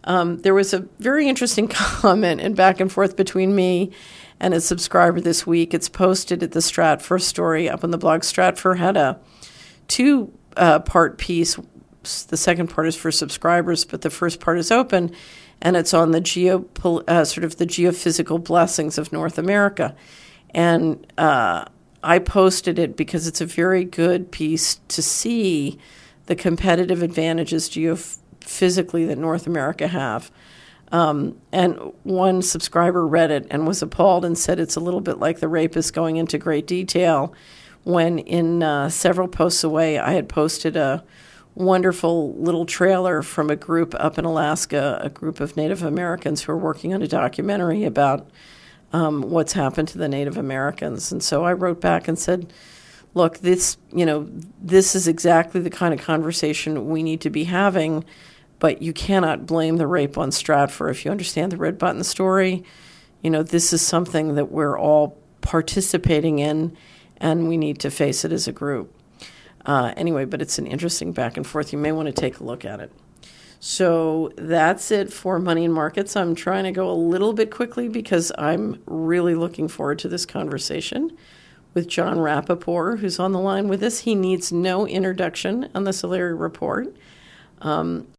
There was a very interesting comment and back and forth between me and a subscriber this week. It's posted at the Stratfor story up on the blog. Stratfor had a two-part piece. The second part is for subscribers, but the first part is open, and it's on the the geophysical blessings of North America. And I posted it because it's a very good piece to see the competitive advantages geophysically that North America have. And one subscriber read it and was appalled and said it's a little bit like The Rapist going into great detail, when in several posts away I had posted a wonderful little trailer from a group up in Alaska, a group of Native Americans who are working on a documentary about what's happened to the Native Americans. And so I wrote back and said, look, this is exactly the kind of conversation we need to be having, but you cannot blame the rape on Stratfor. If you understand the Red Button story, this is something that we're all participating in, and we need to face it as a group. Anyway, but it's an interesting back and forth. You may want to take a look at it. So that's it for Money and Markets. I'm trying to go a little bit quickly because I'm really looking forward to this conversation with Jon Rappoport, who's on the line with us. He needs no introduction on the Solari Report.